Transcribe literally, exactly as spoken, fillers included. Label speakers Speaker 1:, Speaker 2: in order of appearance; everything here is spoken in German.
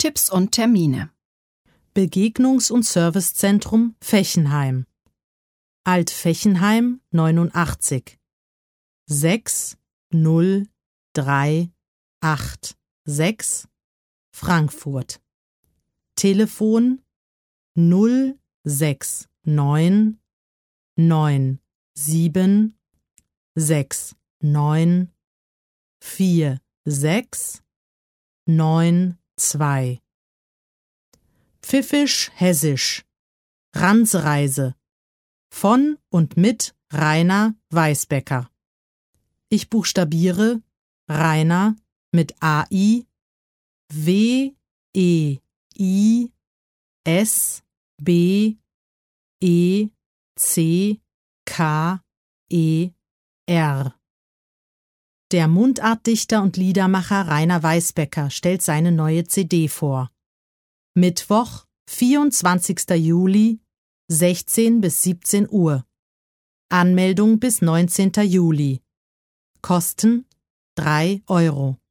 Speaker 1: Tipps und Termine.
Speaker 2: Begegnungs- und Servicezentrum Fechenheim. Alt-Fechenheim neunundachtzig sechs null drei acht sechs Frankfurt. Telefon null sechs neun neun sieben sechs neun vier sechs neun zwei. Pfiffisch-Hessisch. Ranzreise. Von und mit Rainer Weisbecker. Ich buchstabiere Rainer mit A I, W E I S B E C K E R. Der Mundartdichter und Liedermacher Rainer Weisbecker stellt seine neue C D vor. Mittwoch, vierundzwanzigster Juli, sechzehn bis siebzehn Uhr. Anmeldung bis neunzehnter Juli. Kosten drei Euro.